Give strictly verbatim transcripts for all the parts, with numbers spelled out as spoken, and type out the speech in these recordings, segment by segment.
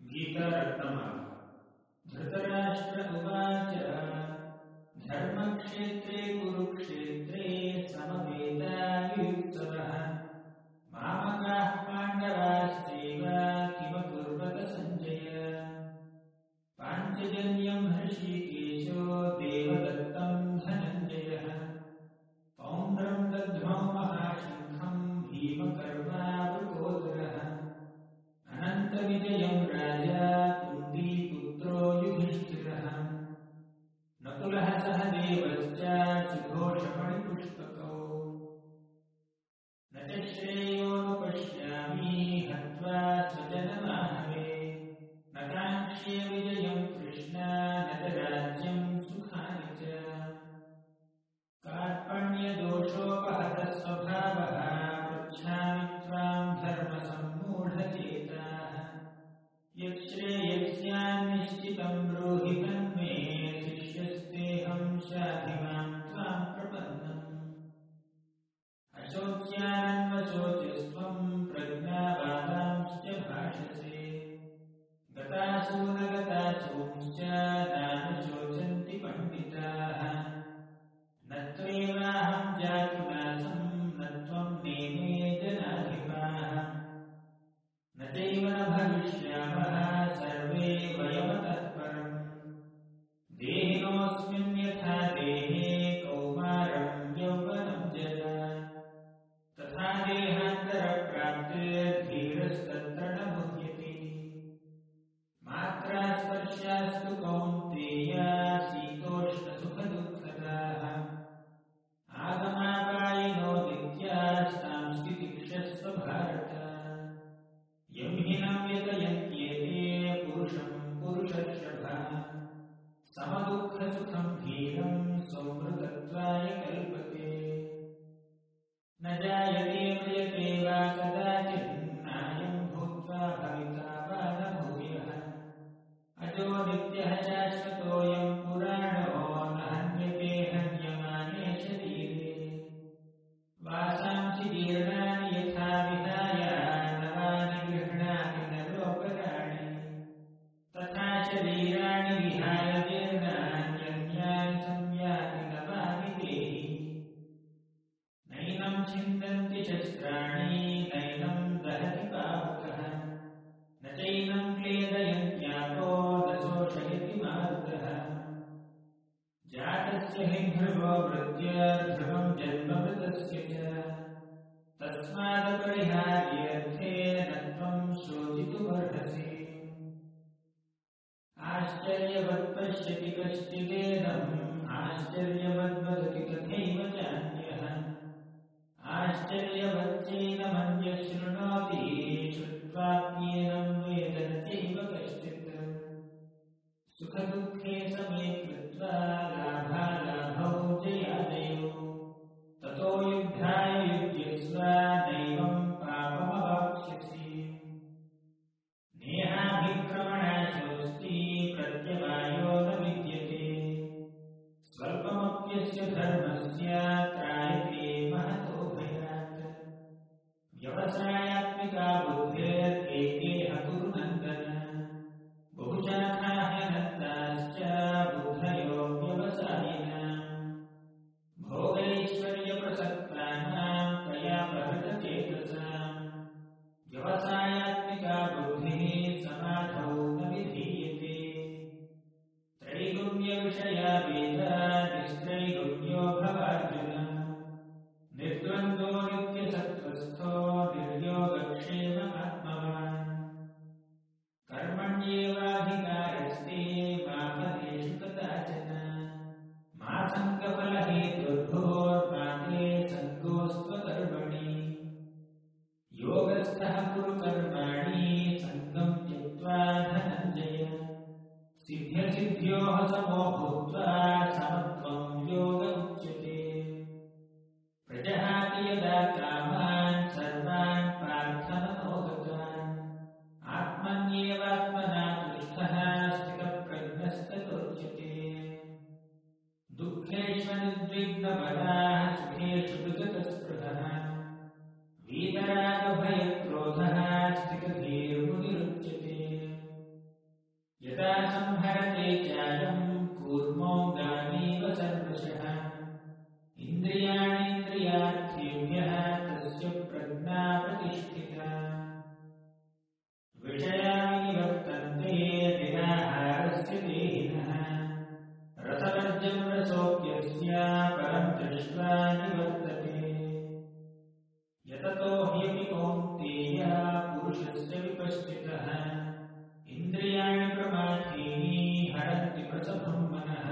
गीतारत्नमाला। धृतराष्ट्र उवाच धर्मक्षेत्रे कुरुक्षेत्रे समवेतायुत्सवः मामकाः पाण्डवाश्चैव किमकुर्वत सञ्जय। पाञ्चजन्यं हृषीकेशो देवदत्तं धनञ्जयः पौण्ड्रं दद्मौ महाशङ्खं भीमकर्मावृकोदरः अनन्तविजयं राजा कुन्तीपुत्रो युधिष्ठिरः नकुलः सहदेवश्च सुघोषमणिपुष्पकौ न च श्रेयोनुपश्यामि हत्वा स्वजनमाहवे न काङ्क्षे विजयं कृष्ण न च राज्यं सुखानि च। कार्पण्यदोषोपहतः स्वभावः पृच्छामि त्वां धर्मसम्मूढचेताः यच्छ्रेयस्यान्निश्चितं ब्रूहि तन्मे शिष्यस्तेऽहं शाधिमां त्वां प्रपन्नम्। अशोच्यानन्वशोचस्त्वं प्रज्ञावादांश्च भाषसे गतासु न गतासूंश्च नानुशोचन्ति पण्डिताः न त्वेवाहं जातुनासं न त्वं नेमे जनाधिपाः न चैव न भविष्यामः सर्वे वयमतः परम्। देहिनोऽस्मिन् यथा देहे कौमारं यौवनं जरा तथा देहान्तरप्राप्तिर्धीरस्तत्र न मुह्यते। मात्रा स्पर्शास्तु कौन्तेय शीतोष्णसुखदुःखदाः आगमापायिनो नित्यास्तांस्ति तिक्षस्व भारत। यं हिनं यतयन्त्येते पुरुषं पुरुषर्षभः समदुःखसुखं धीरं सौमृतत्वाय कल्पते। न जायते म्रियते वा कदाचिन्नायं भूत्वा भविता वा न भूयः अजो नित्यः शाश्वतोऽयं पुराणो न हन्यते हन्यमाने शरीरे। वासांसि जीर्णानि यथा विहाय नवानि गृह्णाति नरोपराणि तथा शरीराणि विहाय जीर्णान्यन्यानि संयाति नवानि देहि। नैनं छिन्दन्ति शस्त्राणि नैनं दहति पावकः न चैनं क्लेदयन्त्यापो न शोषयति मारुतः। जातस्य हि ध्रुवो मृत्युर्ध्रुवं जन्ममृतस्य च तस्मादपरिहार्यर्थे न त्वं शोचितुमर्हसि। आश्चर्यवत् पश्यति कश्चिदेदम् आश्चर्यवद्वदति तथैव चान्यः आश्चर्यवच्चैनमन्यः शृणोति श्रुत्वाप्येनं वेद न चैव कश्चित्। सुखदुःखे समे कृत्वा लाभालाभौ जयाजयौ ततो युद्धाय युज्यस्व नैवं पापमवाप्स्यसि। नेहाभिक्रमणाशोऽस्ति प्रत्यवायो न विद्यते स्वल्पमप्यस्य धर्मस्य त्रायते महतो भयात्। व्यवसायात्मिका बुद्धिर्एकेह कुरु नन्दन बहुशाखा ह्यनन्ताश्च बुद्धयो व्यवसायिनाम् भोगैश्वर्यप्रसक्तानां कयापहृतचेतसाम् व्यवसायात्मिका बुद्धिः समाधौ न विधीयते। त्रैगुण्यविषया वेद निस्त्रैगुण्यो भवार्जुन निर्द्वन्द्वो नित्यसत्त्वस्थो निर्योगक्षेम आत्मवान्। कर्मण्येवाधिकारस्ते मा फलेषु कदाचन मा सङ्गफलहेतुर्भूर्मा ते सङ्गोऽस्त्वकर्मणि। योगस्थः कुरु कर्माणि सङ्गं त्यक्त्वा धनञ्जय सिद्ध्यसिद्ध्योः समो भूत्वा समत्वं योग उच्यते। प्रजहाति यदा कामान् सर्वान् पार्थमनोगतान् आत्मन्येवात्मना तुष्टः स्थितप्रज्ञस्ततोच्यते। दुःखेष्वनुद्विग्नपराः सुखेषु विगतस्पृहः वीतरागभयक्रोधः स्थितधीर्मुनिरुच्यते। चायम् कूर्मोऽङ्गानीव सर्वशः इन्द्रियाणीन्द्रियार्थेभ्यः तस्य प्रज्ञा प्रतिष्ठिता विषयानि वर्तन्ते निराहारस्य देहिनः रसवर्जं रसोऽप्यस्य परं दृष्ट्वा निवर्तते यततो ह्यपि कौन्तेय पुरुषस्य विपश्चितः इन्द्रियाणि प्रमाथीनि हरन्ति प्रसभं मनः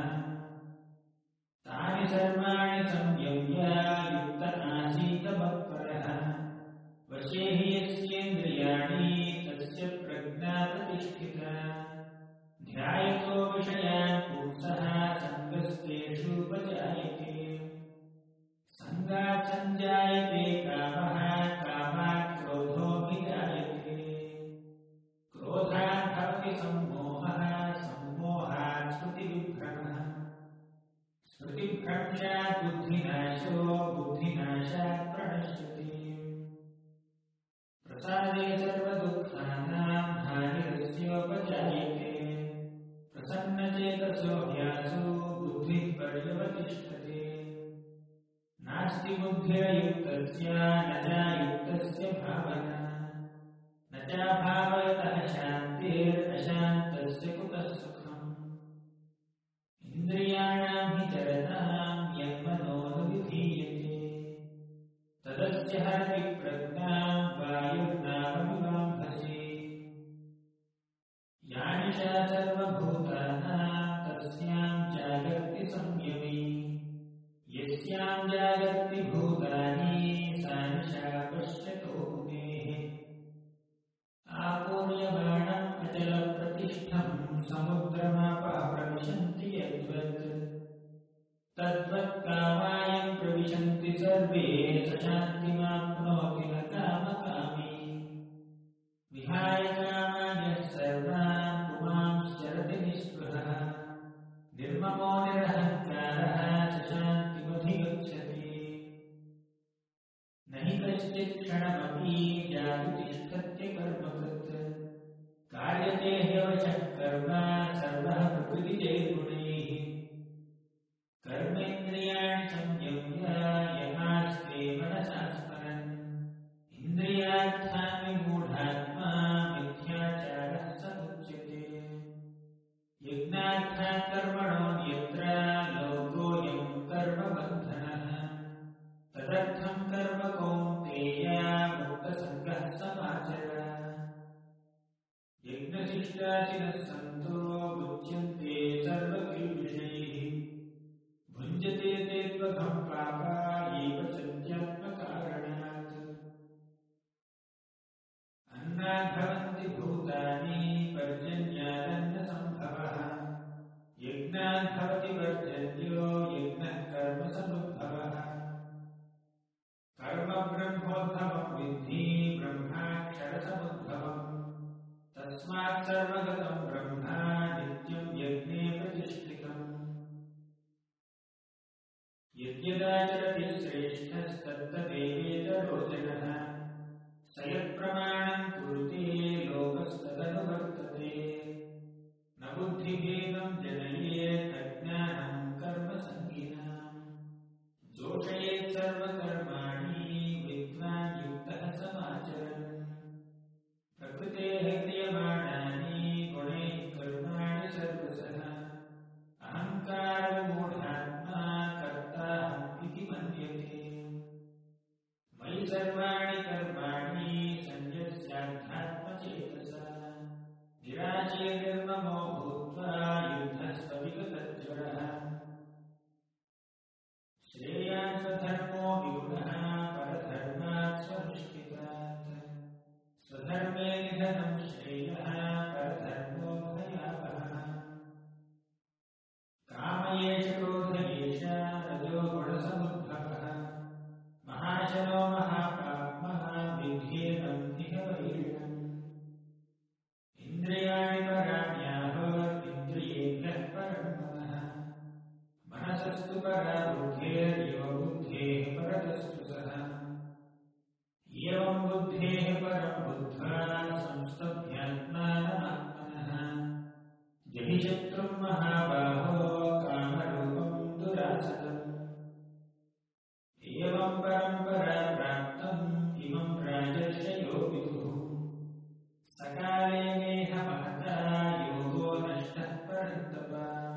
तानि सर्वाणि संयम्य युक्त आसीत मत्परः वशे हि यस्येन्द्रियाणि तस्य प्रज्ञा प्रतिष्ठिता ध्यायतो विषयान् पुंसः सङ्गस्तेषूपजायते सङ्गात् सञ्जायते कामः कामात् क्रोधोऽभिजायते क्रोधात् भवति सम्मोहः सम्मोहात् स्मृतिविभ्रमः स्मृतिभ्रंशात् बुद्धिनाशो बुद्धिनाशात् प्रणश्यते प्रसादे सर्वदुःखानां हानिरस्योपजायते प्रसन्नचेतसो ह्यासो बुद्धिः पर्यवतिष्ठते नास्ति बुद्धिरयुक्तस्य न चायुक्तस्य भावना न चाभावयतः शान्तिरशान्तस्य कुतः सुखम् इन्द्रियाणां हि चरतां यन्मनोनुविधीयते तदस्य हरति प्रज्ञां वायुर्नावमिवाम्भसि यानिशा सर्वभूतानां तस्यां जागर्ति संयमी यस्यां जागर्ति भूतानि सा निशा पश्यतो मुनेः आपूर्यमाणम् अचलप्रतिष्ठं समुद्रमापः प्रविशन्ति यद्वत् तद्वत् कामायं प्रविशन्ति सर्वे स शान्तिमाप्नोति न कामकामी विहाय कामान्यः सर्वान् पुमांश्चरति निःस्पृहः निर्ममो निरहङ्कारः स शान्तिमधिगच्छति न हि कश्चित् क्षणमपि जातु तिष्ठत्य कर्मकृत् कार्यते ह्यवशः कर्म सर्वः प्रकृतिजैर्गुणैः कर्मेन्द्रियाणि संयम्य यमास्ते मनसा स्मरन् इन्द्रियार्थान् विमूढात्मा मिथ्याचारः समुच्यते यज्ञार्थात् कर्मणोऽन्यत्र लोकोऽयं कर्मबन्धनः तदर्थं कर्म कौन्तेय मुक्तसङ्गः समाचर यज्ञशिष्टाचिनः सन्तो मुच्यन्ते सर्वकिल्बिषैः भुञ्जते ते त्वघं पापा एव सत्यात्मकारणात् अन्नात् भवन्ति भूतानि पर्जन्यादन्नसम्भवः यज्ञात् भवति पर्जन्यो यज्ञः कर्मसमुद्भवः कर्म ब्रह्मोद्भवं विद्धि ब्रह्माक्षरसमुद्भवम् तस्मात् सर्वगतं ब्रह्म नित्यं यज्ञे प्रतिष्ठितम् यद्यदाचरति श्रेष्ठस्तत्तदेवेतरो जनः स यत्प्रमाणं कुरुते लोकस्तदनुवर्तते न बुद्धिभेदं जनयेत् अज्ञानं कर्मसङ्गिनाम् जोषयेत् सर्वकर्माणि विद्वान् युक्तः समाचरन् प्रकृतेः क्रियमाणानि गुणैः हि शत्रुं महाबाहो कामरूपं दुरासदम् एवं परम्परा प्राप्तम् इमं राजर्षयो विदुः सकाले नेह महता योगो नष्टः परन्तप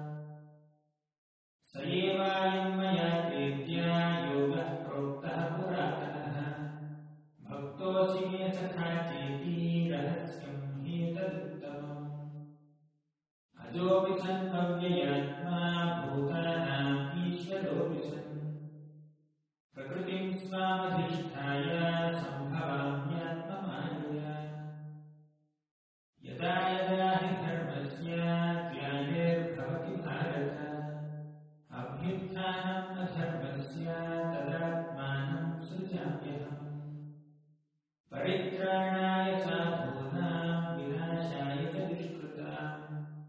स एवायं मया तेत्या योगः प्रोक्तः पुरातनः भक्तोऽसि मे सखा चेति रहस्यं ह्येतदुत्तमम् अजोऽपि सन् अव्ययात्मा भूतानाम् ईश्वरोऽपि सन् प्रकृतिं स्वामधिष्ठाय सम्भवाम्यात्ममायया यदा यदा हि धर्मस्य ग्लानिर्भवति भारत अभ्युत्थानम् अधर्मस्य तदात्मानं सृजाम्यहम् परित्राणाय साधूनां विनाशाय च दुष्कृताम्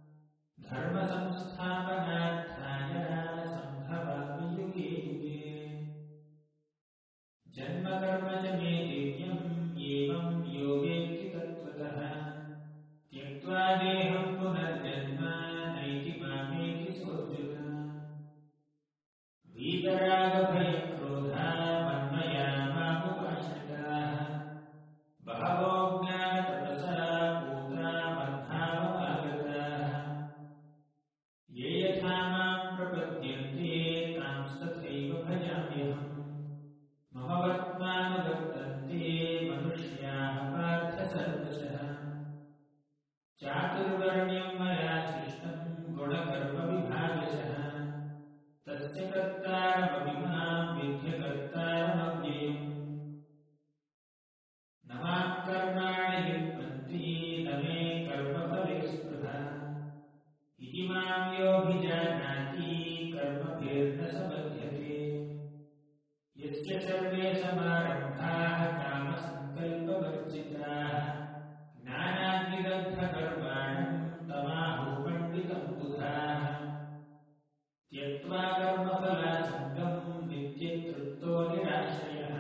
धर्मसंस्थापनार्थाय सम्भवामि युगे युगे जन्म कर्म च मे दिव्यम् एवं योगेति तत्त्वतः त्यक्त्वा देहं पुनर्जन्म नैति मामेति सोऽर्जुन वीतरागभयक्रोधा मन्मया मामुपाश्रिताः बहवो ज्ञानतपसा पूता मद्भावमागताः ये यथा मां प्रपद्यन्ते तांस्तथैव भजाम्यहम् मम वर्त्मानुवर्तन्ते मनुष्याः पार्थ सर्वशः चातुर्वर्ण्यं मया सृष्टं गुणकर्मविभागशः तस्य कर्तारमपि मां विद्य कर्तारमव्ययम् न मां कर्माणि लिप्यन्ति न मे कर्मफले स्पृहा इति मां योऽभिजानाति कर्मभिर्न स बध्यते यस्य सर्वे समारम्भाः कामसङ्कल्पवर्जिताः ज्ञानाग्निदग्धकर्माणं तमाहुः पण्डितं बुधाः त्यक्त्वा कर्मफलासङ्गं नित्यतृप्तो निराश्रयः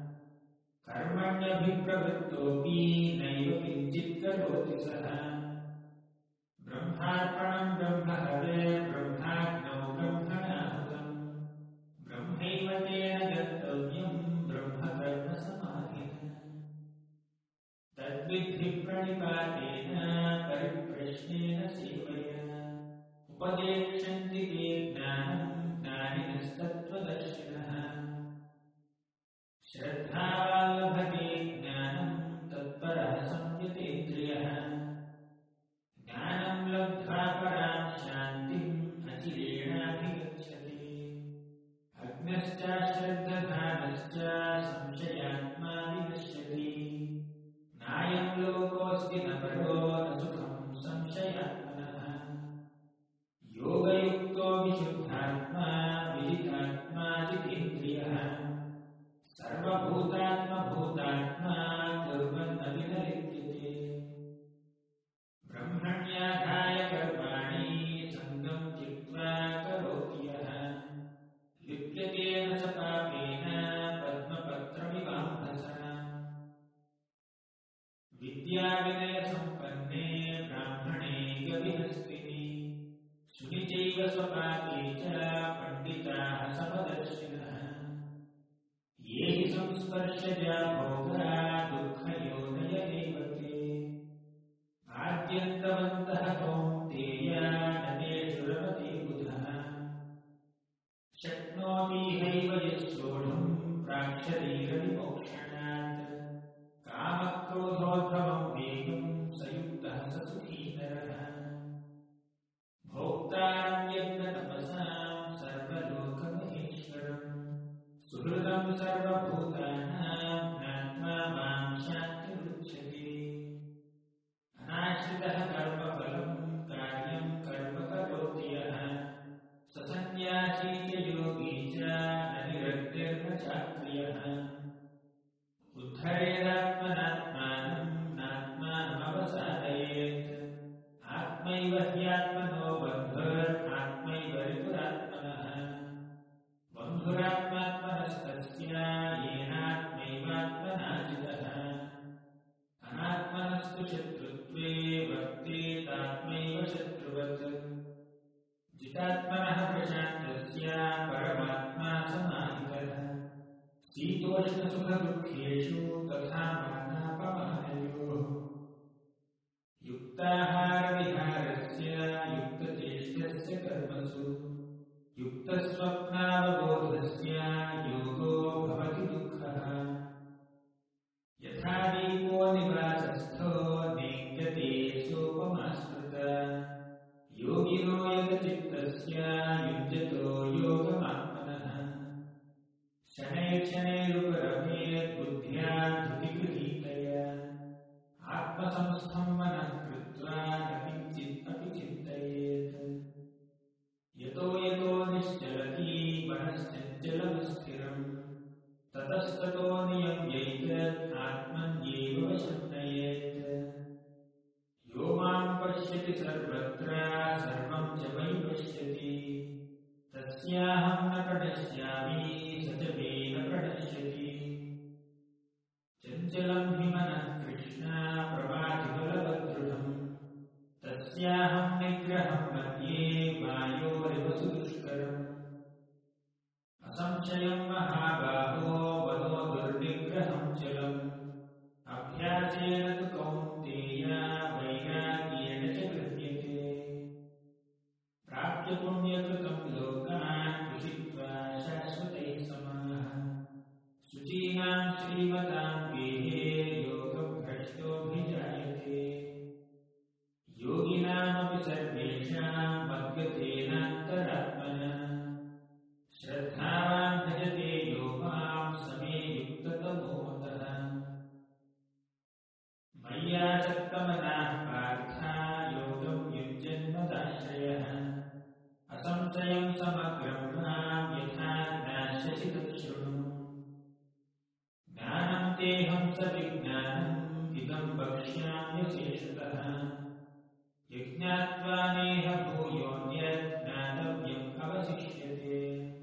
कर्मण्यभिप्रवृत्तोऽपि नैव किञ्चित् करोति सः ब्रह्मार्पणं ब्रह्महविर्ब्रह्माग्नौ ब्रह्मणाहुतं ब्रह्मैव तेन गन्तव्यं ब्रह्मकर्मसमाधिना तद्विद्धि प्रणिपातेन परिप्रश्नेन सेवया उपदेक्षन्ति ते ज्ञानं ज्ञानिनस्तत्त्वदर्शिनः श्रद्धावान् लभते ज्ञानं तत्परः संयतेन्द्रियः ज्ञानं लब्ध्वा परां शान्तिम् अचिरेणाधिगच्छति अज्ञश्चाश्रद्धधानश्च संशयात्मा विनश्यति नायं लोकोऽस्ति न परो न सुखं संशयात्मनः योगयुक्तो विशुद्धात्मा विजितात्मा जितेन्द्रियः सर्वभूतात्मभूतात्मा कुर्वन् न विनलिप्यते ब्रह्मण्याधाय कर्माणि सङ्गं त्यक्त्वा करोति यः लिप्यते न स पापेन पद्मपत्रमिवाम्भसा विद्याविनयसम्पन्ने ब्राह्मणे गविहस्तिनि शुनिचैव स्वपाके च पण्डिताः समदर्शिनः ये हि संस्पर्शजा भोगा दुःखयोनय एव ते आद्यन्तवन्तः कौन्तेय न तेषु रमते बुधः शक्नोतीहैव यः सोढुं प्राक्शरीरविमोक्षणात् कामक्रोधोद्भवं वेगं स युक्तः स सुखी नरः भोक्तारं यज्ञतपसां सर्वलोकमहेश्वरम् सुहृदं सर्वभूतानां ज्ञात्वा मां शान्तिरुच्यते अनाश्रितः कर्मफलं कार्यं कर्म करोति यः स सन्न्यासी च योगी च न निरग्निर्न चाक्रियः उद्धरेदात्मनात्मानं नात्मानमवसादयेत् आत्मैव ह्यात्मनो बन्धुरात्मैव रिपुरात्मनः बन्धुरात्मात्मनस्तस्य येनात्मैवात्मना जितः अनात्मनस्तु शत्रुत्वे वर्ते यथात्मनः प्रशान्तस्य परमात्मा समाहितः शीतोष्णसुखदुःखेषु तथा मानापमानयोः युक्ताहारविहारस्य युक्तचेष्टस्य कर्मसु युक्तस्वप्नावबोधस्य योगो भवति दुःखः यथा दीपो निवासस्थो नेङ्गते सोपमास्मृता योगिनो यतचित्तस्य युञ्जतो योगमात्मनः शनैः शनैरुपरमेत् बुद्ध्या धृतिगृहीतया आत्मसंस्थं मनः कृत्वा न किञ्चित् अपि चिन्तयेत् यतो यतो निश्चलति मनश्चञ्चलमस्थिरम् ततस्ततो नियम्यैतत् आत्मन्येव वशं नयेत् यो मां पश्यति सर्वत्र सर्वं च मयि पश्यति तस्याहं न प्रणश्यामि स च मे न प्रणश्यति चञ्चलं हि मनः कृष्ण प्रमाथि बलवदृढम् तस्याहं निग्रहं मध्ये वायोरिव सुदुष्करम् असंशयं महाबाहो वदो दुर्निग्रहं चलम् अभ्यासेन तु कौन्तेय वैराग्येण च गृह्यते प्राप्य पुण्यकृतं लोकान् कृषित्वा शाश्वतैः समाः शुचीनां श्रीमतां गेहे योगभ्रष्टोऽभिजायते योगिनामपि सर्वेषां मद्गतेनान्तरात्मना श्रद्धावान् भजते यो मां स मे युक्ततमो मतः मय्यासक्तमनाः पार्था योगं युञ्जन्मदाश्रयः असंशयं समग्रं मां यथा ज्ञास्यसि तच्छृणु ज्ञानं तेऽहं सविज्ञानम् इदं वक्ष्याम्यशेषतः यज्ञात्वा नेह भूयोऽन्यत् ज्ञातव्यम् अवशिष्यते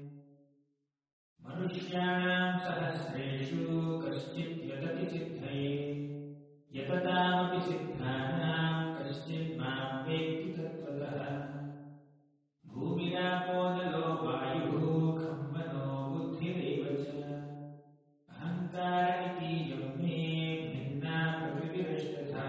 मनुष्याणां सहस्रेषु कश्चित् यतति सिद्धये यततामपि सिद्धानां कश्चित् मां वेत्ति तत्त्वतः भूमिरापो नलो वायुः खं मनो बुद्धिरेव च अहङ्कार इतीयं मे भिन्ना प्रकृतिरष्टधा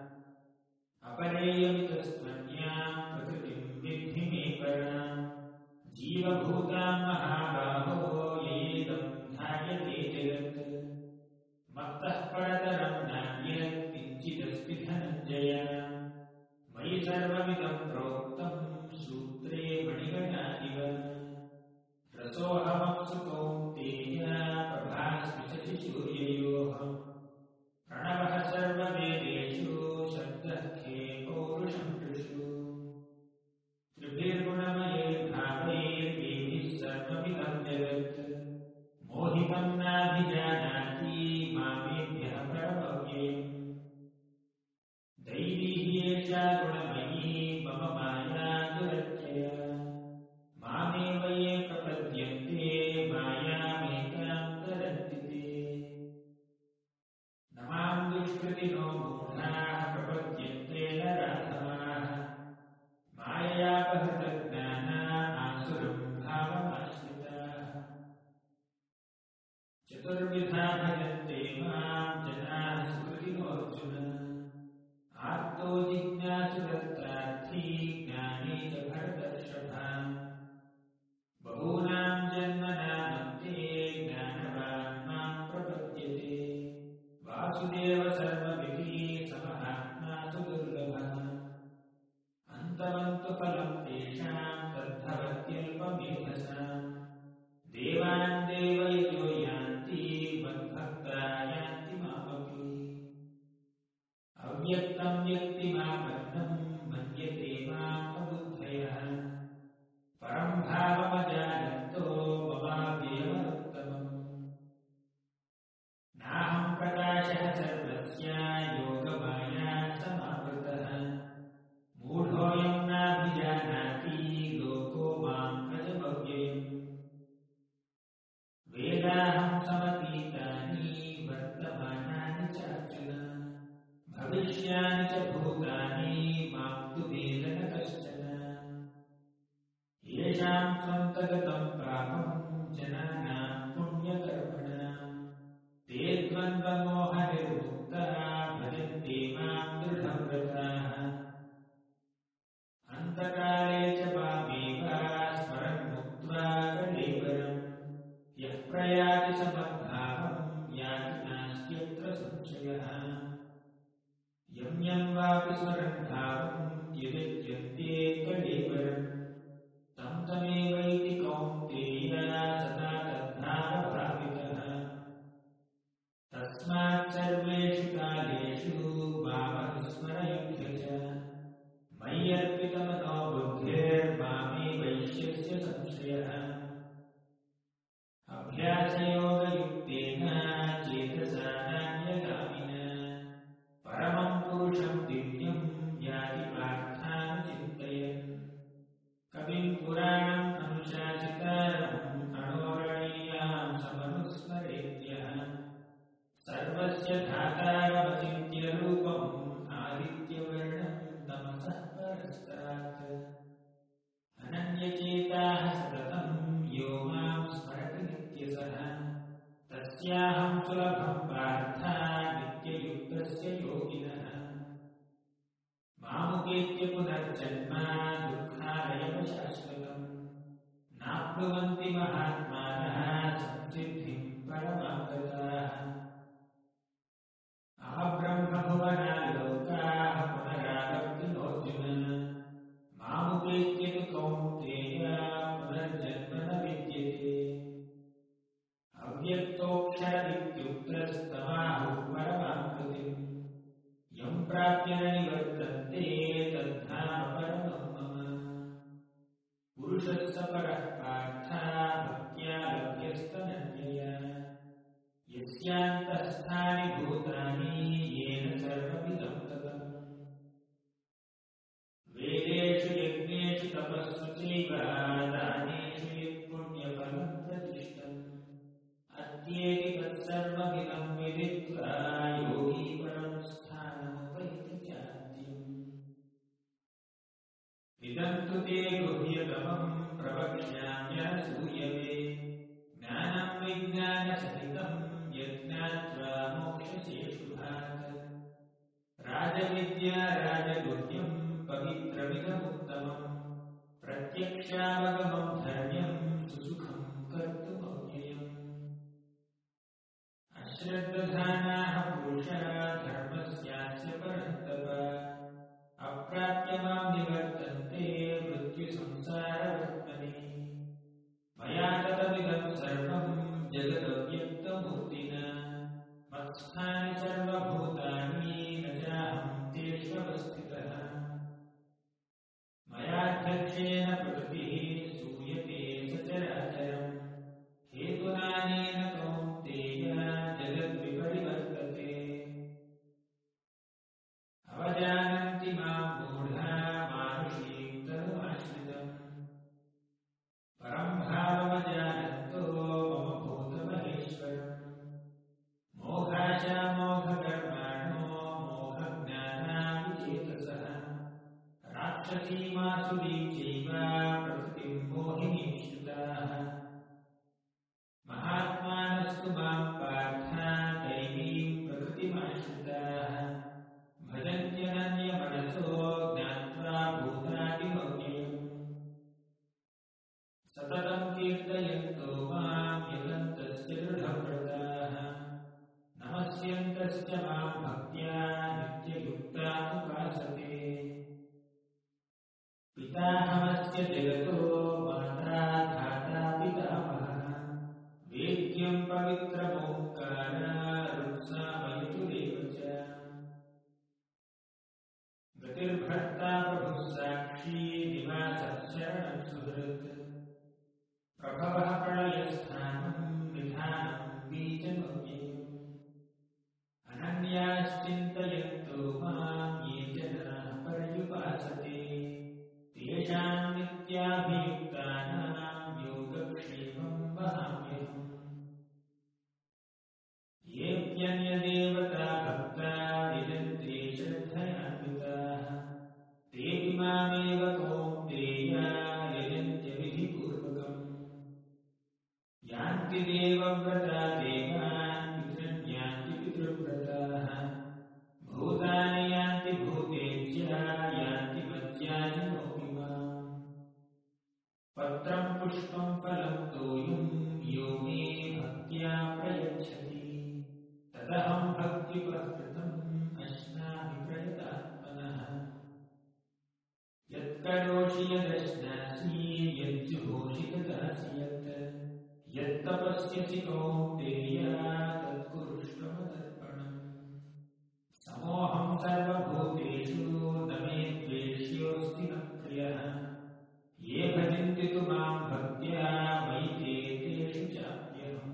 अपरेयमितस्त्वन्यां प्रकृतिं विद्धि मे पराम् जीवभूतां महाबाहो येदं ध्यायते जगत् मत्तः परतरं नान्यत् किञ्चिदस्ति धनञ्जय मयि सर्वमिदं प्रोक्तं सूत्रे मणिगणा इव रसोऽहमप्सु कौन्तेय प्रभास्मि च सूर्ययोः प्रणवः सर्ववेदेषु शब्दः खे पौरुषं ऋषु त्रिभिर्गुणमयैर्भावैर्वेदिः सर्वमिदं जगत् मोहितं नाभिजानाति मामेभ्यः परमव्ययम् दैवी एषा गुणमयी मम माया दुरत्यया मामेव ये प्रपद्यन्ते मायामेकां तरन्ति ते न मां दुष्कृतिनो मूढाः प्रपद्यन्ते नराधमाः माययापहृतज्ञाना आसुरं भावमाश्रिताः चतुर्विधा भजन्ते मां जनाः सुकृतिनोऽर्जुन आर्तो जिज्ञासुरत्रार्थी ज्ञानी च भरतर्षभा बहूनां जन्मनामन्ते ज्ञानवान् मां प्रपद्यते वासुदेव सर्वविधि समहात्मा सुदुर्लभः अन्तवन्तु फलं तेषां तद्भवत्यल्पमेधसाम् देवान् देवयजो यान्ति मद्भक्ता यान्ति मामपि अव्यक्तं व्यक्तिमापन्नं मन्यते माम् अबुद्धयः परं भावमजानन्तो ममाव्ययमनुत्तमम् नाहं प्रकाशः सर्वस्य योगमाया समावृतः मूढोऽयं नाभिजानाति लोको मां अजमव्ययम् वेदाहं समतीतानि वर्तमानानि चार्जुन भविष्यानि च भूतानि येषां त्वन्तगतं पापं जनानां पुण्यकर्मणां ते द्वन्द्वमोहनिर्मुक्ताः भजन्ते मां दृढव्रताः अन्तकाले च मामेव स्मरन् मुक्त्वा कलेवरम् यः प्रयाति समद्भावं याति नास्त्यत्र संशयः यं यं वापि स्मरन् भावं यदित्यन्ते कलेवरम् तं तमेवैति कौन्तेय सदा तद्भावभावितः तस्मात् सर्वेषु कालेषु मामनुस्मरयुध्य च मय्यर्पितमनो बुद्धिर्मामे वैश्यस्य संशयः अभ्यासयोगयुक्तेन चेतसा नान्यगामिना परमं पुरुषं दिव्यं याति पार्थानुचिन्तयन् कविं पुराणम् अनुशासितारम् अणोरणीयां समनुस्मरेत्यः सर्वस्य धातारमचिन्त्य रूपम् आदित्यवर्णं तमसः परस्तात् अनन्यचेताः सततं यो मां स्मरति नित्यसः तस्याहं सुलभं पार्थ नित्ययुक्तस्य योगिनः मामुपेत्य पुनर्जन्म दुःखालयमशाश्वतम् नाप्नुवन्ति महात्मानः संसिद्धिं परमां गताः अहब्रह्मभुवनालोकाः पुनरागम्यनोऽर्जुन मामुपेत्य तु कौन्तेय पुनर्जन्म न विद्यते अव्यक्तोऽक्षरमित्युक्तस्तमाहुः परमां गतिम् यं प्राप्य न निवर्तन्ते तद्धाम परमं मम पुरुषः स परः पार्थ भक्त्या लभ्यस्तनन्यया यस्यान्तःस्थानि भूतानि येन सर्वमिदं ततम् वेदेषु यज्ञेषु तपस्सु चैव दानेषु यत्पुण्यफलं प्रतिष्ठम् अत्येति तत्सर्वमिदं विदित्वा योगी परं स्थानमुपैति चाद्यम् इदं तु ते गुह्यतमं प्रवक्ष्याम्यसूयवे ज्ञानं विज्ञानसहितं यज्ञात्वा मोक्ष्यसे शुभात् राजविद्या राजगुह्यं पवित्रमिदमुत्तमं प्रत्यक्षावगमं धर्म्यं सुसुखं कर्तुमव्ययम् अश्रद्धधानाः पुरुषा धर्मस्यास्य परन्तप अप्राप्य मां निवर्तन्ते मृत्युसंसारवर्त्मनि मया ततमिदं सर्वं जगदव्यक्तमूर्तिना मत्स्थानि सर्वभूतानि न चाहं तेष्वस्थितः मयाध्यक्षेण प्रकृतिः सूयते सचराचरम् हेतुनानेन कौन्तेय जगद्विपरिवर्तते अवजानन्ति मां मूढा मानुषीं तनुमाश्रितम् परं भावमजानन्तो मम भूतमहेश्वरम् मोघाशामोघकर्माणो मोहज्ञानाविचेतसः राक्षसीमासुरीं चैव प्रकृतिं मोहिनीं श्रिताः महात्मानस्तु मां पार्थ दैवीं प्रकृतिमाश्रिताः भजन्त्यनन्यमनसो ज्ञात्वा भूतादिमव्ययम् सततं कीर्तयन्तो मां यतन्तस्य दृढव्रताः नमस्यन्तश्च मां भक्त्या नित्ययुक्तानुपासते पितामहस्य जगतो माता धाता पितामहः वेद्यं पवित्रमोङ्कार ऋक्सामयजुरेव च गतिर्भर्ता प्रभुः साक्षी निवासः शरणं सुहृत् प्रभवः प्रलयस्थानं निधानं बीजमव्ययम् अनन्याश्चिन्तयन्तो मां ये जनाः पर्युपासते तेषां नित्याभियुक्तानां योगक्षेमं वहाम्यहम् येऽप्यन्यदेवता भक्ता विदन्ते श्रद्धयान्विताः तेऽपि मामेव कौन्तेय यजन्त्यविधिपूर्वकम् यत्करोषि यदश्नासि यज्जुहोषि तदासि यत् यत्तपस्यसि कौन्तेय तत्कुरुष्व मदर्पणम्। समोऽहं सर्वभूतेषु न मे द्वेष्योऽस्ति न प्रियः। ये भजन्ति तु मां भक्त्या मयि ते तेषु चाप्यहम्।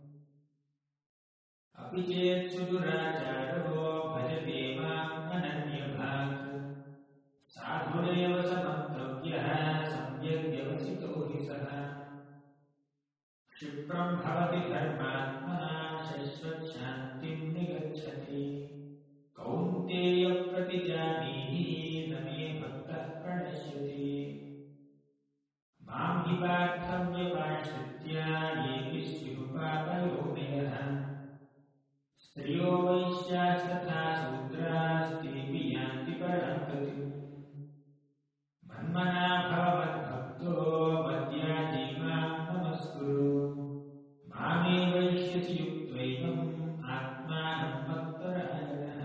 अपि चेत् सुदुराचारो भजते माम् अनन्यभाक् साधुरेव समन्तव्यः सम्यग् व्यवसितो हि सः। क्षिप्रं भवति धर्मात्मा शश्वच्छान्तिं निगच्छति। कौन्तेय प्रतिजानीहि न मे भक्तः प्रणश्यति। मां हि पार्थं व्यपाश्रित्य येऽपि स्युरुपापयोनयः। स्त्रियो वैश्यास्तथा शूद्रास्तेऽपि यान्ति परां गतिम्। मन्मना भव मद्भक्तो मद्याजी मां नमस्कुरु। मामे वैश्यसि युक्त्वैवम् आत्मानं मत्परायणः।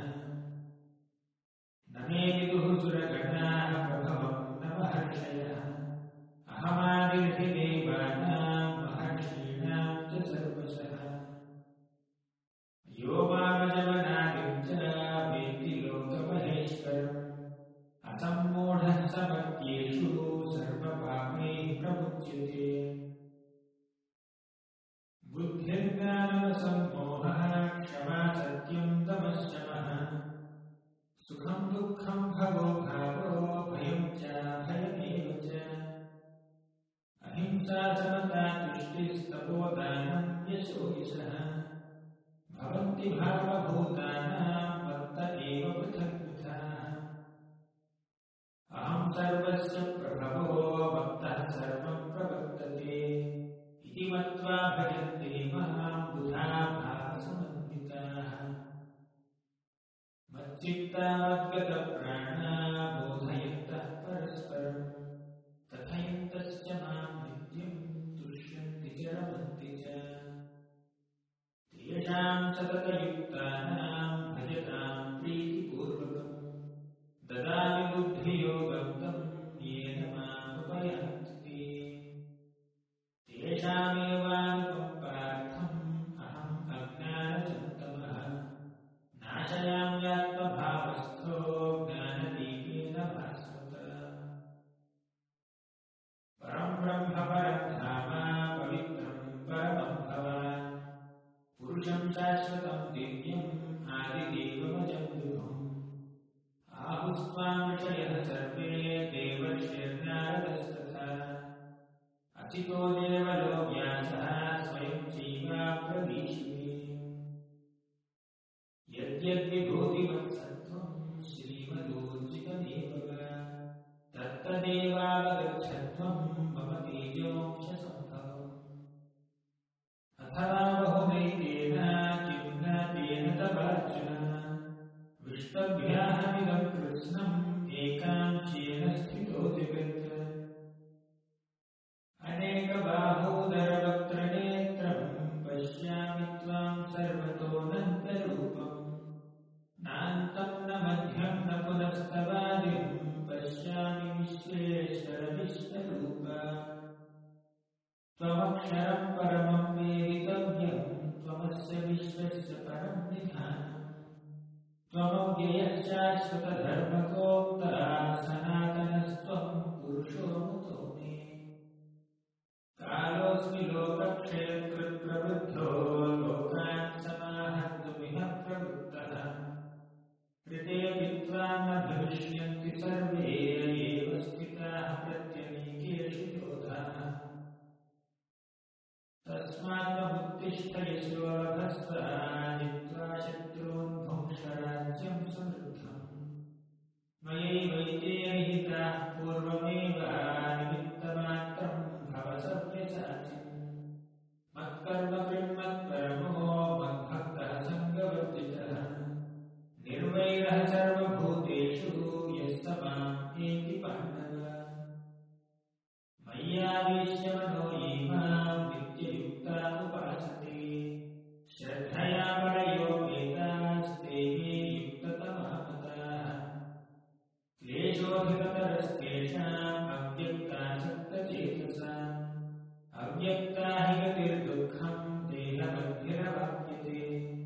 न मे विदुः सुरगणाः प्रभवं न महर्षयः। अहमादिर्हिदेवानां महर्षीणां च सर्वशः। यो मामजमनादिं च वेत्ति लोकमहेश्वरम्। असम्मूढः समत्येषु सर्वपापैः प्रमुच्यते। बुद्धिर्ज्ञानमसम्मोहः क्षमा सत्यं दमश्शमः। सुखं दुःखं भगो भावो भयं च भयमेव च। अहिंसा समता तुष्टिस्तपोदानं यशो यशः। भवन्ति भावभूतानां मत्त एव पृथक् पृथः। अहं सर्वस्य प्रभवो भक्तः सर्वं प्रवर्तते इति मत्वा भजन्ते मां बुधा भावसमन्विताः। मच्चित्ता मद्गतप्राणा बोधयन्तः परस्परं कथयन्तश्च मां नित्यं तुष्यन्ति च रमन्ति च। तेषां सततयुक्तानां भजतां प्रीतिपूर्वकं ददामि बुद्धियोगं तं येन मामुपयान्ति ते। तेषामेवानुकम्पार्थम् अहम् अज्ञानचन्तमः नाशयाम्यात्मभावस्थो ज्ञानदीपेन भास्वत। परं ब्रह्म परं धाम पवित्रं परमं भवान् पुरुषं शाश्वतं दिव्यम् आदिदेवमजं विभुम्। आहुस्त्वां ऋषयः सर्वे देवर्षिर्नारदस्तथा। अचितो देवलो व्यासः स्वयं चैवाब्रवीषुवे। यद्यद्विभूतिमत्सत्त्वं श्रीमदूर्जितमेव वा तत्तदेवावगच्छत्वं मम तेजोंशसम्भवम्। अथवा बहुनैतेन किं न तेन तवार्जुन विष्टभ्याहमिदं कृत्स्नम् एकांशेन स्थितो जगत्। अनेकबाहोदरवक्त्रनेत्रं पश्यामि त्वां सर्वतोऽनन्तरूपम्। नान्तं न मध्यं न पुनस्तवादिं पश्यामि विश्वेश्वर विश्वरूप। त्वमक्षरं परमं वेदितव्यं त्वमस्य विश्वस्य परं निधानम्। त्वमव्ययः शाश्वतधर्मकोक्तः सनातनस्त्वं पुरुषो मुतो मे। कालोऽस्मि लोकक्षयकृत्प्रवृद्धो लोकान् समाहर्तुमिह प्रवृत्तः। कृतेऽपि त्वां न भविष्यन्ति सर्वे एव स्थिताः प्रत्यनीकेषु योधाः। तस्मात्त्वमुत्तिष्ठ यशो लभस्व जित्वा शत्रून् भुङ्क्ष राज्यं समृद्धम्। मयैवैते निहिताः पूर्वमेव निमित्तमात्रं भव सव्यसाचिन्। मत्कर्म कृन्मत्परमो मद्भक्तः सङ्गवर्जितः। निर्वैरः सर्वभूतेषु यः स माम् एति पाण्डव। मय्यावेश्य मनो ये मां नित्ययुक्ता उपासते। श्रद्धया परयोपेतास्ते मे युक्ततमा मताः। क्लेश क्लेशोऽधिकतरस्तेषाम् अव्यक्तासक्तचेतसाम् अव्यक्ता हि गतिर्दुःखम् देहमद्भिरवाप्यते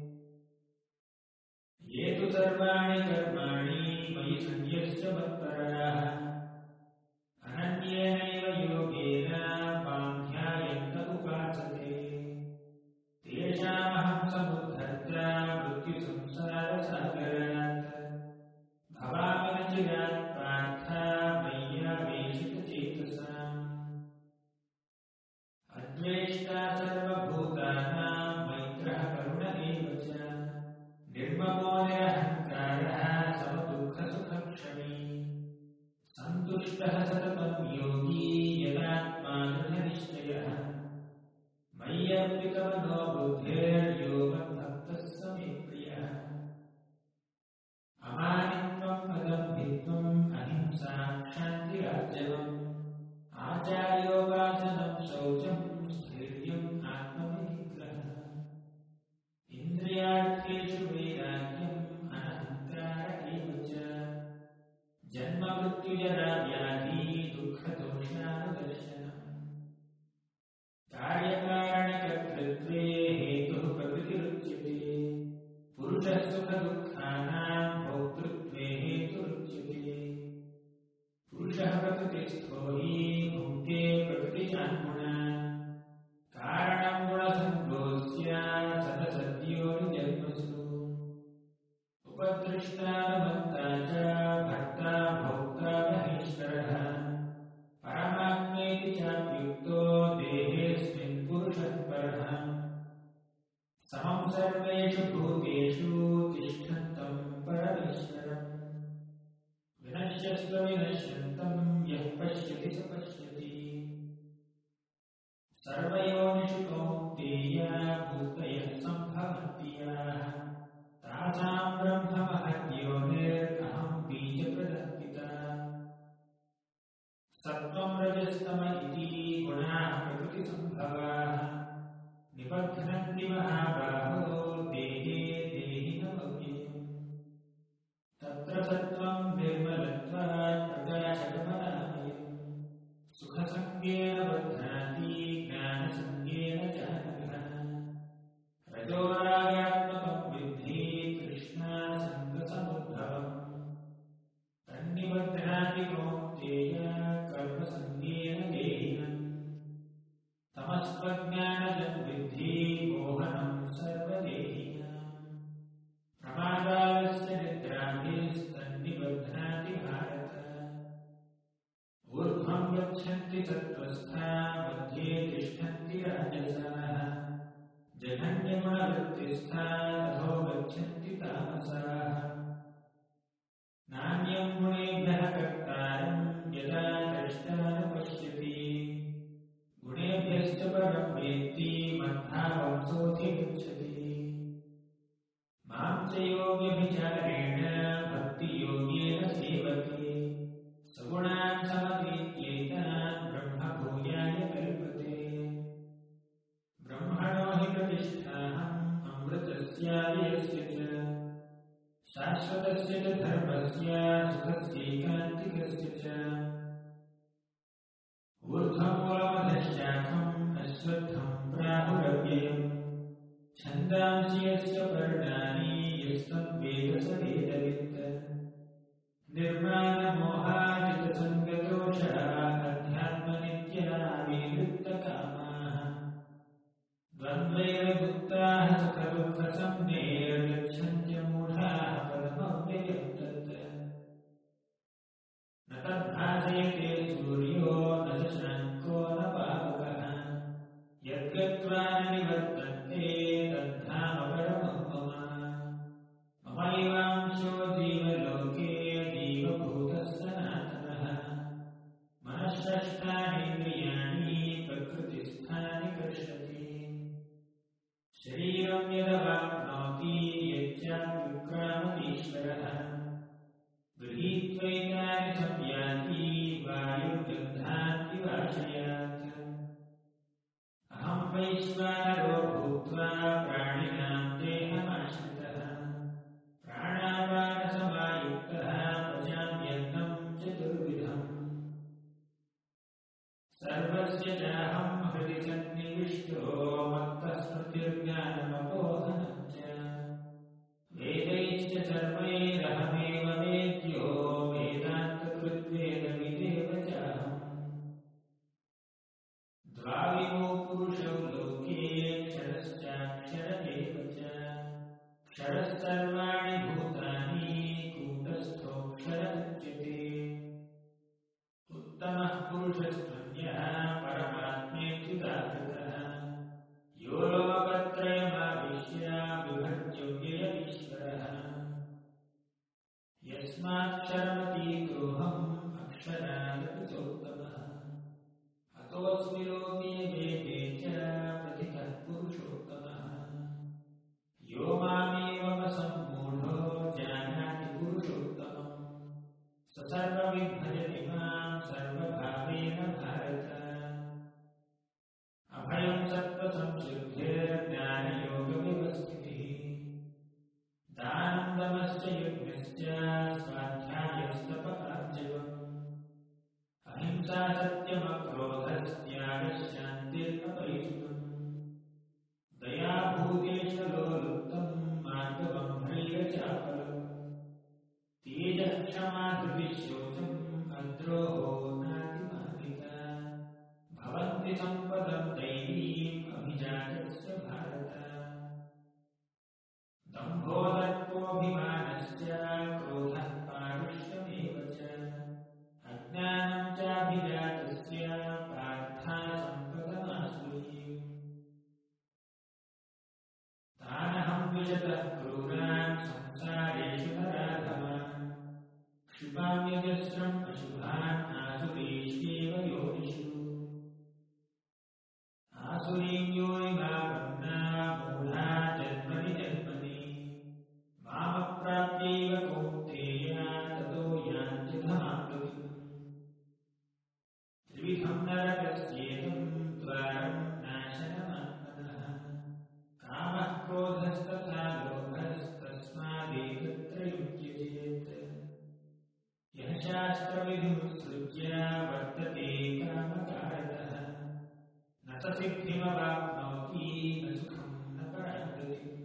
ये तु सर्वाणि कर्माणि मयि सन्न्यस्य मत्पराः अनन्येनैव योगेन मां ध्यायन्त उपासते तेषामहं समुद्धर्ता मृत्युसंसारसागरात् भवामि न चिरात् पार्थ मय्यावेशितचेतसाम् अद्वेष्टा सर्वभूतानां मैत्रः करुण एव च निर्ममो निरहङ्कारः समदुःखसुखक्षमी सन्तुष्टः सततं योगी यदात्मा दृढनिश्चयः मय्यर्पितमनो बुद्धिर्यो मद्भक्तः स मे प्रियः अमानित्वम् अदम्भित्वम् अहिंसा क्षान्तिरार्जवम् आचार्योपासनं शौचम् स्थैर्यम् आत्मनिग्रहः इन्द्रियार्थेषु वैराग्यम् अनहङ्कार एव च जन्ममृत्युजराव्याधि दुःखदोषानुदर्शनम् कार्यकारणकर्तृत्वे हेतुः प्रकृतिरुच्यते पुरुषः सुखदुःखानां भोक्तृत्वे हेतुरुच्यते पुरुषः प्रकृतिस्थो हि भुङ्क्ते प्रकृतिजान्गुणान् कारणं गुणसङ्गोऽस्य सदसद्योनिजन्मसु उपदृष्टानुमत्ता च भर्ता भोक्ता महेश्वरः परमात्मेति चाप्युक्तो देहेऽस्मिन् पुरुषः परः समं सर्वेषु भूतेषु तिष्ठन्तं परमेश्वरम् विनश्यस्त्वविनश्यन्तं यः पश्यति स पश्यति सर्वयोनिषु कौन्तेय भूतयः सम्भवन्ति याः तासां ब्रह्ममहद्योनिरहं बीजप्रदः पिता सत्त्वं रजस्तम इति गुणाः प्रकृतिसम्भवाः निबध्नन्ति महाबाहो देहे देहिनमव्ययम् तत्र सत्त्वं निर्मलत्वात् प्रकाशकमनामयम् सुखसङ्गेन बध्नाति ज्ञानसङ्गेन चानघः रजोरागात्मकं विद्धि तृष्णासङ्गसमुद्भवम् तन्निबध्नाति कौन्तेय कर्मसङ्गेन देहिनम् तमस्त्वज्ञानजं विद्धि मोहनं सर्वदेहिनाम् प्रमादालस्य निद्राभिस्तन्निबध्नाति भारत ऊर्ध्वं गच्छन्ति सत्त्वस्था मध्ये तिष्ठन्ति राजसाः जघन्यगुणवृत्तिस्था अधो गच्छन्ति तामसाः नान्यं गुणेभ्यः कर्तारं यदा द्रष्टा न पश्यति गुणेभ्यश्च परं वेत्ति मद्भावंसोऽधिगच्छति मां च योग्यभिचारेण भक्तियोगेन सेवते सगुणान् समतीत्येतान् ब्रह्मभूयाय कल्पते ब्रह्मणो हि प्रतिष्ठाहम् अमृतस्याव्ययस्य च शाश्वतस्य च धर्मस्य सुखस्यैकान्तिकस्य च ऊर्ध्वमूलमधश्चाखम् अश्वत्थं प्राहुरव्ययम् छन्दांसि यस्य पर्णानि यस्तद्वेद स वेदवित् निर्माणमोहाजितसङ्गदोषः अध्यात्मनित्या विनिवृत्तकामाः द्वन्द्वैर्मुक्ताः सुखदुःखसंज्ञैर्गच्छन्त्यमूढाः पदमव्ययं तत् न तद्भासयते सूर्यो न शशाङ्को न पावकः यद्गत्वा न निवर्तन्ते तद्धाम परमं मम ममैवांशो जीवलोके जीवभूतः सनातनः मनःषष्ठानीन्द्रियाणि प्रकृतिस्थानि कर्षति शरीरं यदवाप्नोति यच्चाप्युत्क्रामतीश्वरः गृहीत्वैतानि संयाति वायुर्गन्धान् विवाशयात् अहं वैश्वानरो भूत्वा प्राणिनां देहमाश्रितः प्राणापानसमायुक्तः पचाम्यन्नं च सर्वस्य चाहं हृदि सन्निविष्टो मत्तः स्मृतिर्ज्ञानमपोहनं च वेदैश्च सर्वैरहमेव वेद्यो वेदान्तकृद्वेदविदेव चाहम् द्वाविमो पुरुषौ लोके क्षरश्चाक्षर एव च क्षरः सर्वाणि भूतानि कूटस्थोऽक्षर उच्यते उत्तमः पुरुषस्त्वन्यः परमात्मेत्युदाहृतः यो लोकत्रयमाविश्य बिभर्त्यो व्ययमीश्वरः यस्माक्षरमतीतोऽहम् अक्षरादपि चोत्तमः अतोऽस्मि लोके वेदे च प्रथितः पुरुषोत्तमः यो मामेवमसम्मूढो जानाति पुरुषोत्तमम् स सर्वविद्भजति मां सर्वभावेन भारत अभयं सत्त्वसंशुद्धिर्ज्ञानयोगव्यवस्थितिः दानं दमश्च यज्ञश्च स्वाध्यायस्तपः अहिंसा सत्यमक्रोधस्त्यागः शान्तिरपरिसुतम् दया भूतेष्वलोलुप्तं मार्गवं ह्रैरचापलम् तेजः क्षमा धृतिः शौचम् अद्रोहो नातिमानिता भवन्ति सम्पदं दैवीम् अभिजातस्य भारत दम्भो दर्पोऽभिमानश्च क्रोधः पारुष्यमेव च अज्ञानं चाभिजातस्य पार्था सम्पदमासुरीम् तानहं विशतः क्रूरान् संसारेषु नराधमान् क्षिपाम्यजस्रम् अशुभान् आसुरीष्वेव योनिषु आसुरीं योनिमा ब्रह्मणा मूढा जन्मनि जन्मनि मामप्राप्यैव कौन्तेय ततो यान्त्यधमां गतिम् त्रिविधं नरकस्येदं द्वारं नाशनमात्मनः कामः क्रोधस्तथा लोभस्तस्मादेतत्त्रयं त्यजेत् यः शास्त्रविधिमुत्सृज्य वर्तते कामकारतः न स सिद्धिमवाप्नोति न सुखं न परागतिम्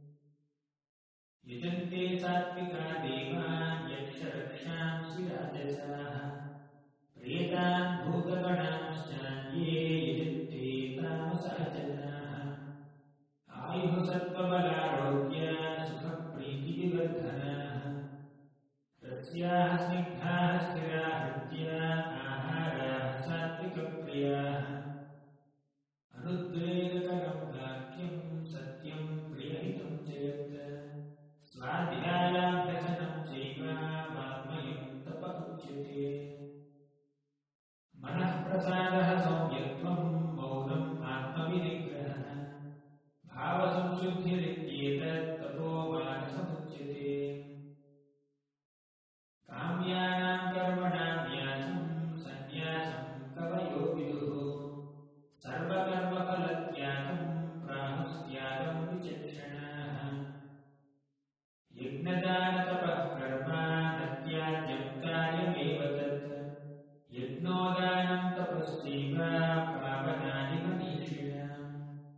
यजन्ते सात्विका देवान् यक्षरक्षांसि राजसाः प्रेतान् भूतगणांश्चान्ये यजन्ते तामसः जनाः आयुः सत्त्वबलारोग्य सुखप्रीतिविवर्धनाः रस्याः स्निग्धाः स्थिराः हृद्या आहाराः सात्विकप्रियाः अनुद्वेगकरं वाक्यं सत्यं प्रियहितं च यत् स्वाध्यायाभ्यसनं चैव वाङ्मयं तप उच्यते मनः प्रसादः सौम्यत्वं मौनम् आत्मविनिग्रहः भावसंशुद्धिरित्येतत् तपो मानसमुच्यते काम्यानां कर्मणां न्यासं सन्न्यासं कवयो विदुः सर्वकर्मफलत्यागं प्राहुस्त्यागं विचक्षणाः यज्ञदानतपः कर्म न त्याज्यं कार्यमेव तत् यज्ञोदानं तपश्चैव पावनानि मनीषिणाम्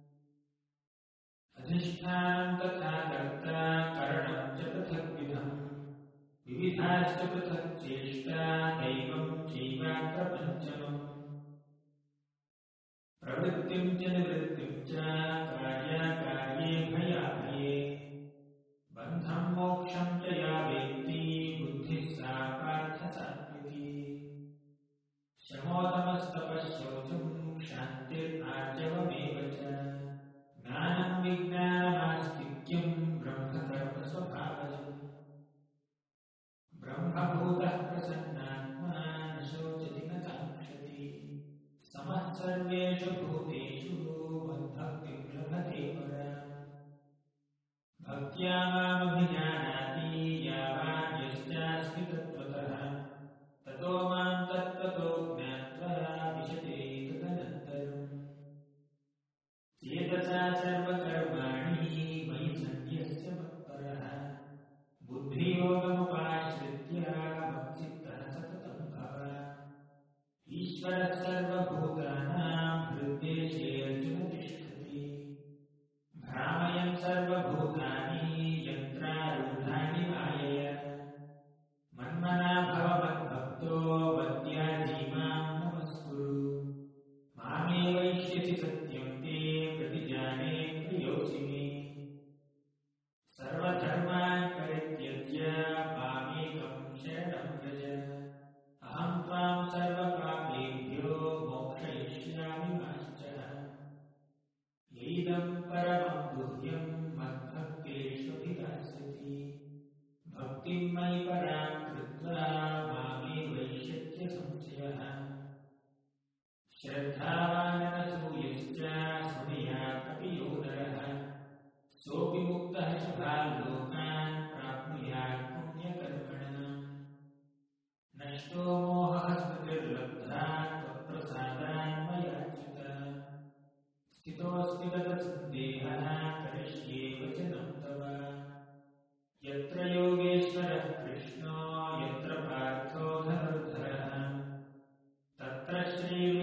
अधिष्ठानं तथा कर्ता करणं च पृथग्विधम् विविधाश्च पृथक् चेष्टा दैवं चैवात्र पञ्चमम् प्रवृत्तिं च निवृत्तिं च कार्याकार्ये भयाभये बन्धं मोक्षं च या वेत्ति बुद्धिः सा पार्थ सात्विकी शमोदमस्तपश्शौचं क्षान्तिर्नार्जवमेव च ज्ञानं विज्ञानमास्तिक्यं ब्रह्मकर्मस्वभावजम् ब्रह्मभूतः प्रसन्नात्मा न शोचति न काङ्क्षति समः सर्वेषु भूतेषु मद्भक्तिं लभते पराम् भक्त्या मामभिजानाति यावान् यश्चास्मि तत्त्वतः ततो मां तत्त्वतो ज्ञात्वा विशते तदनन्तरम् चेतसा सर्वकर्माणि मयि सन्न्यस्य मत्परः बुद्धियोगमुपाश्रित्य मच्चित्तः सततं भव ईश्वरः सर्वभूतानां नष्टो मोहः स्मृतिर्लब्धा त्वत्प्रसादान्मयाच्युत स्थितोऽस्मि गतसन्देहः करिष्ये वचनं तव यत्र योगेश्वरः कृष्णो यत्र पार्थो धनुर्धरः तत्र श्रीवेङ्कटेश्वरो